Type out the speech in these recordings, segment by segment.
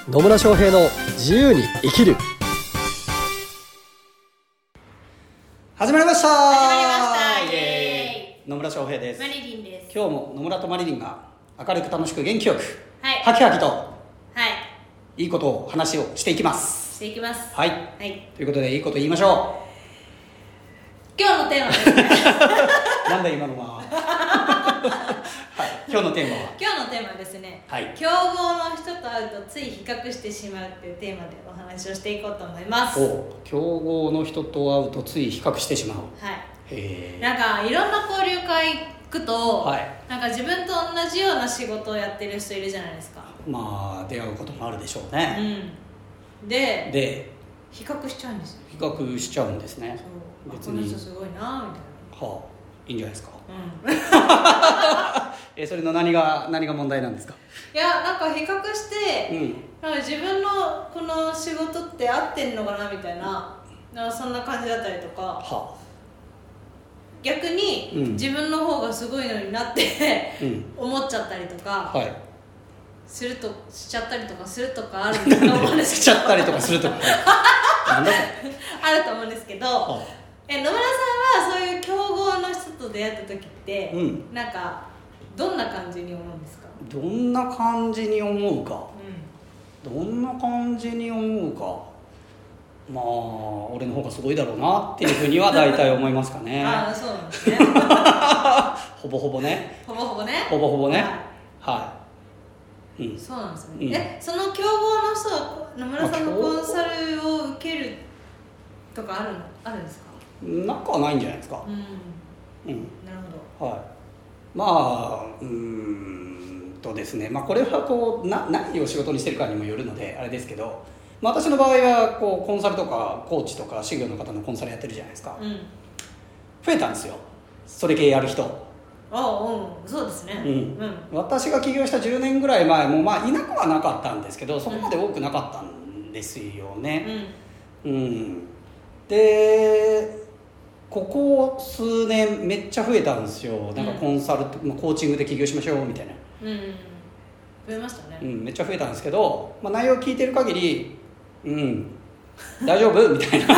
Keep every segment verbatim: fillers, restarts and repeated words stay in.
野村翔平の自由に生きる。始まりました始まりましたイエーイ。 野村翔平です。 マリリンです。 今日も野村とマリリンが明るく楽しく元気よく、 はい、 ハキハキとはいいいことを話をしていきますしていきますはい、 はい、 ということでいいこと言いましょう。今日のテーマですねなんだ今のははい、今日のテーマは今日のテーマはですね、 はい、 競合の人と会うとつい比較してしまうっていうテーマでお話をしていこうと思います。 お競合の人と会うとつい比較してしまう。 はい。 へー、 なんかいろんな交流会行くと、 はい、 なんか自分と同じような仕事をやってる人いるじゃないですか。 まあ出会うこともあるでしょうね。 うん、でで比較しちゃうんですよ。 比較しちゃうんですね。 そう、別にこの人すごいなみたいな。はあ、いいんじゃないですか。 うんえそれの何が何が問題なんですか。 いや、なんか比較して、 うん、 なんか自分のこの仕事って合ってんのかなみたいな、なんかそんな感じだったりとか、 はあ、 逆に、うん、自分の方がすごいのになってうん、思っちゃったりとか、はい、するとしちゃったりとかするとかあると思うんですけどしちゃったりとかするとかなんだあると思うんですけど、はあ、え野村さんはそういう競合の人と出会った時って、うん、なんかどんな感じに思うんですか。 どんな感じに思うか、うん、どんな感じに思うか、まあ俺の方がすごいだろうなっていうふうには大体思いますかねああ、そうなんですねほぼほぼねほぼほぼねほぼほぼね、はい、はい、うん、 そうなんですね、うん、えその競合の人は野村さんのコンサルを受けるとかあるのあるんですか。 なんかはないんじゃないですか。 うん、うん、なるほど。 はい、まあうーんとですね、まあ、これはこうな何を仕事にしてるかにもよるのであれですけど、まあ、私の場合はこうコンサルとかコーチとか修行の方のコンサルやってるじゃないですか、うん、増えたんですよ、それ系やる人。 ああ、うん、そうですね、うんうん、 私が起業したじゅうねんぐらい前も、まあ、いなくはなかったんですけどそこまで多くなかったんですよね、うんうん、でここ数年めっちゃ増えたんですよ。なんかコンサル、うん、コーチングで起業しましょうみたいな、 うん、増えましたね、 うん、めっちゃ増えたんですけど、まあ、内容聞いてる限りうん大丈夫みたいな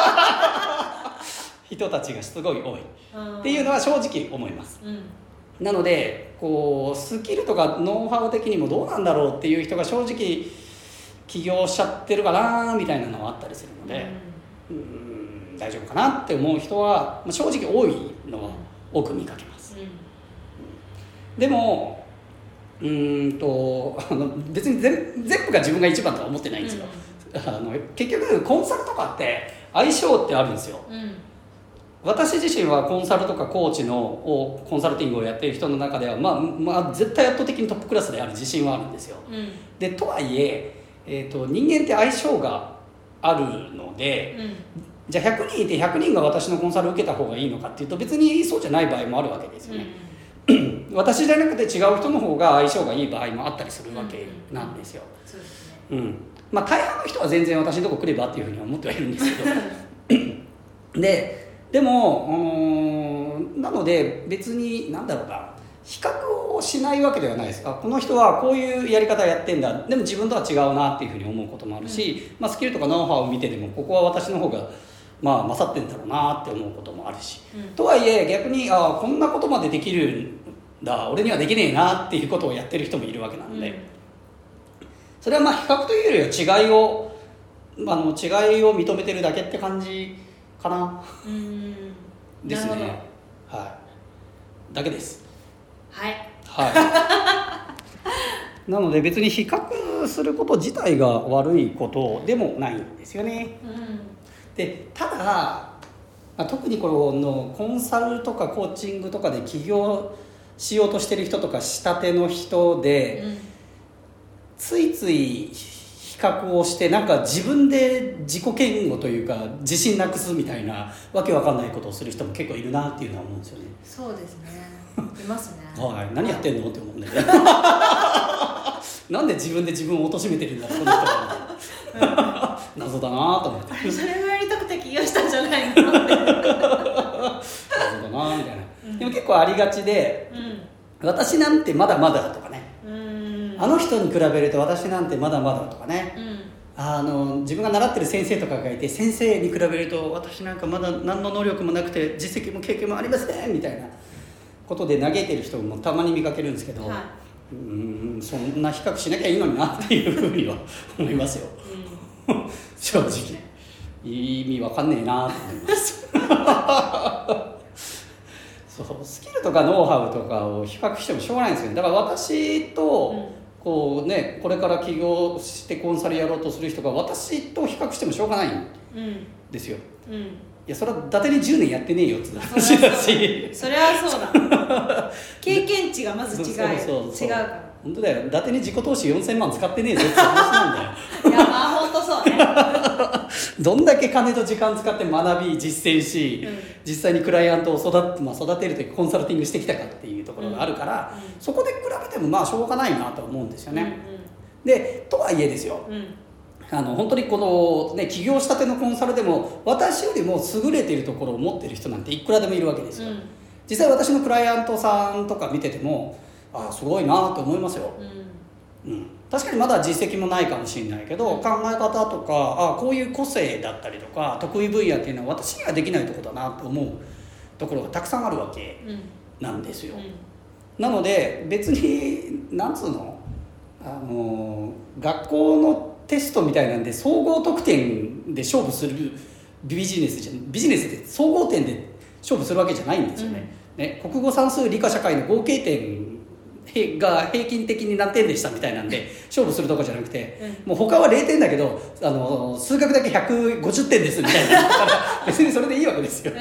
人たちがすごい多いっていうのは正直思います、うん、なのでこうスキルとかノウハウ的にもどうなんだろうっていう人が正直起業しちゃってるかなみたいなのはあったりするので、うんうん、大丈夫かなって思う人は正直多いのは多く見かけます、うん、でもうーんとあの別に 全, 全部が自分が一番とは思ってないんですよ、うん、あの結局コンサルとかって相性ってあるんですよ、うん、私自身はコンサルとかコーチのをコンサルティングをやっている人の中では、まあまあ、絶対圧倒的にトップクラスである自信はあるんですよ、うん、でとはいええーと、人間って相性があるので、うん、じゃあひゃくにんいてひゃくにんが私のコンサルを受けた方がいいのかっていうと別にそうじゃない場合もあるわけですよね、うん、私じゃなくて違う人の方が相性がいい場合もあったりするわけなんですよ、そうですね、うん、まあ大半の人は全然私のとこ来ればっていうふうには思ってはいるんですけどででも、うん、なので別に何だろうな比較をしないわけではないですか。この人はこういうやり方やってんだ、でも自分とは違うなっていうふうに思うこともあるし、うんまあ、スキルとかノウハウを見てでもここは私の方がまあ勝ってんだろうなって思うこともあるし、うん、とはいえ逆にあこんなことまでできるんだ俺にはできねえなっていうことをやってる人もいるわけなので、うん、それはまあ比較というよりは違いを、まあ、の違いを認めてるだけって感じかな、うん、ですね、はい、だけですはい、 はい、なので別に比較すること自体が悪いことでもないんですよね、うん、でただ、まあ、特にこのコンサルとかコーチングとかで起業しようとしてる人とかしたての人で、うん、ついつい比較をしてなんか自分で自己嫌悪というか自信なくすみたいなわけわかんないことをする人も結構いるなっていうのは思うんですよね。 そうですね、いますねはい、何やってんのって思うんだけどなんで自分で自分を貶めてるんだろうこの人は謎だなと思ってそれをやりたくて起業したんじゃないの謎だなみたいな、 うん、でも結構ありがちで、うん、私なんてまだまだとかね、うんうん、あの人に比べると私なんてまだまだとかね、うん、あの自分が習ってる先生とかがいて、先生に比べると私なんかまだ何の能力もなくて実績も経験もありませんみたいなことで嘆いてる人もたまに見かけるんですけど、はい、うーんそんな比較しなきゃいいのになっていうふうには思いますよ、うん、正直意味わかんねえなと思いますそうスキルとかノウハウとかを比較してもしょうがないんですよ。だから私と、うんこうね、これから起業してコンサルやろうとする人が私と比較してもしょうがないんですよ、うんうん、いやそれは伊達にじゅうねんやってねえよって話だしそれはそうだ経験値がまず違うそうそうそう違うから本当だよ。伊達に自己投資よんせんまん使ってねえぞって話なんだよいやまあ本当そうねどんだけ金と時間使って学び実践し、うん、実際にクライアントを育て、まあ、育てるというコンサルティングしてきたかっていうところがあるから、うんうん、そこで比べてもまあしょうがないなと思うんですよね、うんうん、でとはいえですよ、うん、あの本当にこの、ね、起業したてのコンサルでも私よりも優れているところを持っている人なんていくらでもいるわけですよ、うん、実際私のクライアントさんとか見ててもあすごいなと思いますよ、うんうん、確かにまだ実績もないかもしれないけど、うん、考え方とかあこういう個性だったりとか得意分野っていうのは私にはできないところだなと思うところがたくさんあるわけなんですよ、うんうん、なので別になんつうの、あの学校のテストみたいなんで総合得点で勝負するビジネスじゃビジネスで総合点で勝負するわけじゃないんですよね、うん、ね国語算数理科社会の合計点が平均的に何点でしたみたいなんで勝負するとこじゃなくて、うん、もう他はれいてんだけどあの数学だけひゃくごじゅってんですみたいな別にそれでいいわけですよ、うん、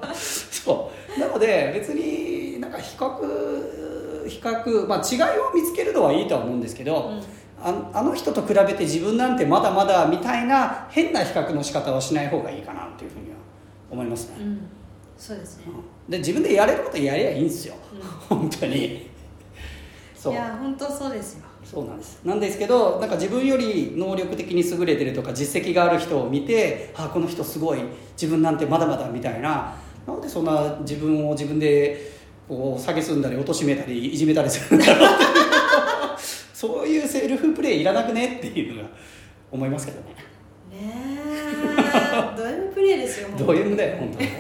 そうなので別になんか比較比較、まあ、違いを見つけるのはいいとは思うんですけど、うん、あ, あの人と比べて自分なんてまだまだみたいな変な比較の仕方はしない方がいいかなというふうには思いますね、うん、 そうですね、 うん、で自分でやれることやればいいんですよ、うん、本当にそういや本当そうですよ。 そうなんですなんですけどなんか自分より能力的に優れてるとか実績がある人を見てあこの人すごい自分なんてまだまだみたいななんでそんな自分を自分でこう下げすんだり貶めたりいじめたりするんだろうってそういうセルフプレーいらなくねっていうのが思いますけどね。 ねえド M プレーですよド M だよ本当に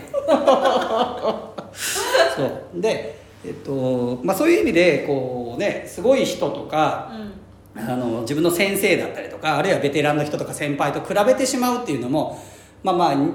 そうでえっとまあ、そういう意味でこう、ね、すごい人とか、うん、あの自分の先生だったりとかあるいはベテランの人とか先輩と比べてしまうっていうのもまあまあ、うん、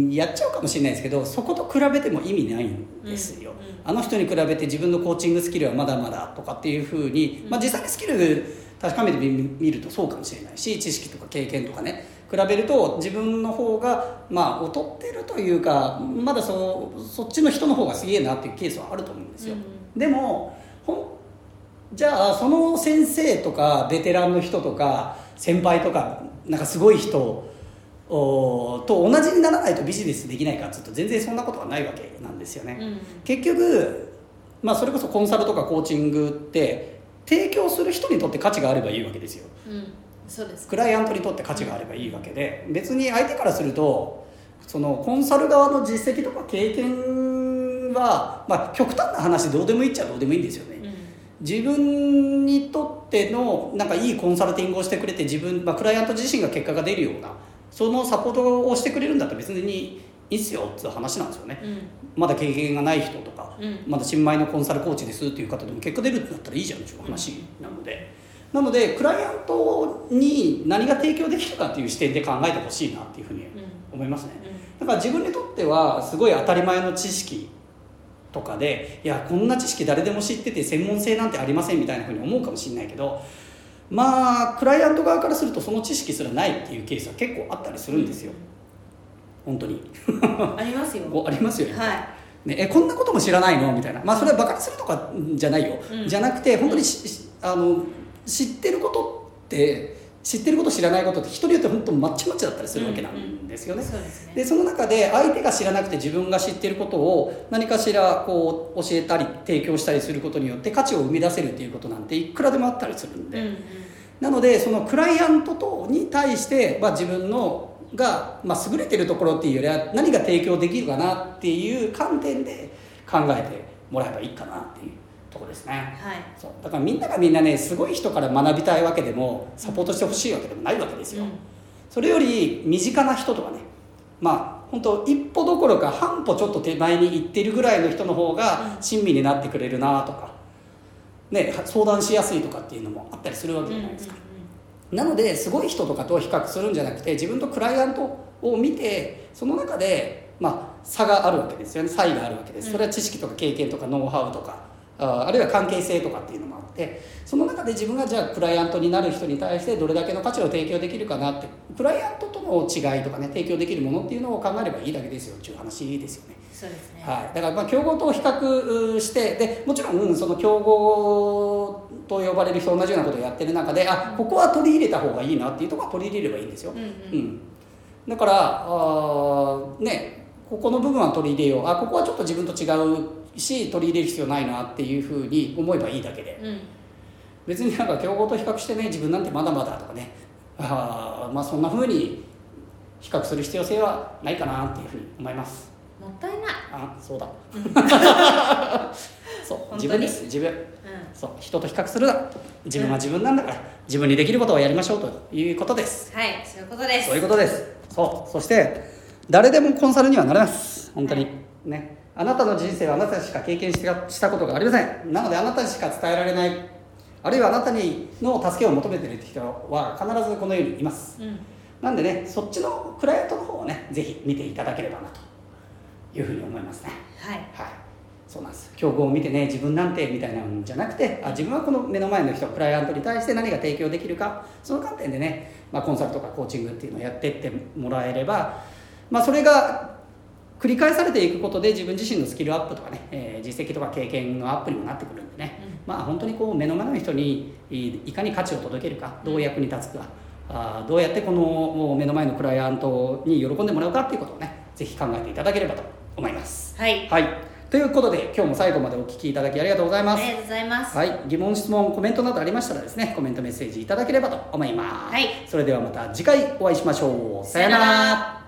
やっちゃうかもしれないですけどそこと比べても意味ないんですよ、うんうん、あの人に比べて自分のコーチングスキルはまだまだとかっていうふうに、まあ、実際にスキル確かめてみるとそうかもしれないし知識とか経験とかね比べると自分の方がまあ劣ってるというかまだ そ, そっちの人の方がすげえなっていうケースはあると思うんですよ、うん、でもほんじゃあその先生とかベテランの人とか先輩とかなんかすごい人と同じにならないとビジネスできないかっていうと全然そんなことはないわけなんですよね、うん、結局、まあ、それこそコンサルとかコーチングって提供する人にとって価値があればいいわけですよ、うんそうですクライアントにとって価値があればいいわけで別に相手からするとそのコンサル側の実績とか経験は、まあ、極端な話どうでもいいっちゃどうでもいいんですよね、うん、自分にとってのなんかいいコンサルティングをしてくれて自分、まあ、クライアント自身が結果が出るようなそのサポートをしてくれるんだったら別にいいっすよっていう話なんですよね、うん、まだ経験がない人とか、うん、まだ新米のコンサルコーチですっていう方でも結果出るってなったらいいじゃんっていう話なので、うん、なのでクライアントに何が提供できるかっていう視点で考えてほしいなっていうふうに思いますね、うん、だから自分にとってはすごい当たり前の知識とかでいやこんな知識誰でも知ってて専門性なんてありませんみたいなふうに思うかもしれないけどまあクライアント側からするとその知識すらないっていうケースは結構あったりするんですよ、うん、本当にありますよありますよね、 はいね、えこんなことも知らないのみたいなまあそれはバカにするとかじゃないよ、うん、じゃなくて本当にし、うん、あの知ってることって知ってること知らないことって人によって本当まっちまちだったりするわけなんですよね、うんうん、そうですね。でその中で相手が知らなくて自分が知ってることを何かしらこう教えたり提供したりすることによって価値を生み出せるっていうことなんていくらでもあったりするんで、うんうん、なのでそのクライアントとに対して、まあ、自分のが、まあ、優れてるところっていうよりは何が提供できるかなっていう観点で考えてもらえばいいかなっていうとこですね、 はい、 そうだからみんながみんなねすごい人から学びたいわけでもサポートしてほしいわけでもないわけですよ、うん、それより身近な人とかね、まあ本当一歩どころか半歩ちょっと手前に行ってるぐらいの人の方が親身になってくれるなとか、ね、相談しやすいとかっていうのもあったりするわけじゃないですか、うんうんうん、なのですごい人とかと比較するんじゃなくて自分とクライアントを見てその中で、まあ、差があるわけですよね、差異があるわけです。それは知識とか経験とかノウハウとか あ, あるいは関係性とかっていうのもあって、その中で自分がじゃあクライアントになる人に対してどれだけの価値を提供できるかなって、クライアントとの違いとかね、提供できるものっていうのを考えればいいだけですよっていう話ですよね。 そうですね、 はい、だからまあ競合と比較して、でもちろんその競合と呼ばれる人同じようなことをやってる中で、あここは取り入れた方がいいなっていうところは取り入れればいいんですよ、うんうんうん、だからあねここの部分は取り入れよう、あここはちょっと自分と違うし取り入れる必要ないなっていうふうに思えばいいだけで、うん、別になんか競合と比較してね自分なんてまだまだとかね、あまあそんなふうに比較する必要性はないかなっていうふうに思います。 もったいない。 あそうだ、うん、そう自分です自分、うん、そう人と比較するな、自分は自分なんだから、うん、自分にできることをやりましょうということです。 はい、そういうことです。 そういうことです。そうそして誰でもコンサルにはなれます本当に、はい、ね、あなたの人生はあなたしか経験したしたことがありません。なのであなたにしか伝えられない、あるいはあなたにの助けを求めている人は必ずこの世にいます、うん、なんでねそっちのクライアントの方をねぜひ見ていただければなというふうに思いますね。 はい、 はい、そうなんです。競合を見てね自分なんてみたいなんじゃなくて、あ自分はこの目の前の人クライアントに対して何が提供できるか、その観点でね、まあ、コンサルとかコーチングっていうのをやっていってもらえれば、まあ、それが繰り返されていくことで自分自身のスキルアップとかね、えー、実績とか経験のアップにもなってくるんでね、うん、まあ本当にこう目の前の人にいかに価値を届けるか、どう役に立つか、あどうやってこの目の前のクライアントに喜んでもらうかっていうことをねぜひ考えていただければと思います。 はい、 はい、ということで今日も最後までお聞きいただきありがとうございます。 ありがとうございます。 はい、疑問質問コメントなどありましたらですねコメントメッセージいただければと思います。 はい、 それではまた次回お会いしましょう。さよなら。